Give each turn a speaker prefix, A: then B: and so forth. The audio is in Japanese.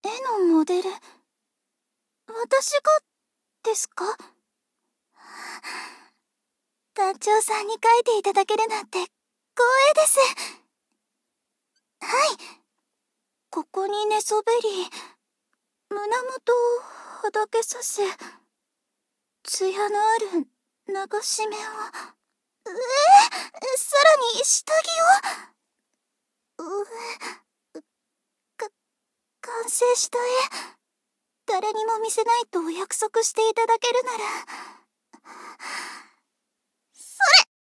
A: 絵のモデル、私がですか？団長さんに描いていただけるなんて光栄です。はい。ここに寝そべり、胸元をはだけさせ、艶のある流し目を、さらに下着を、か、完成した絵、誰にも見せないとお約束していただけるなら、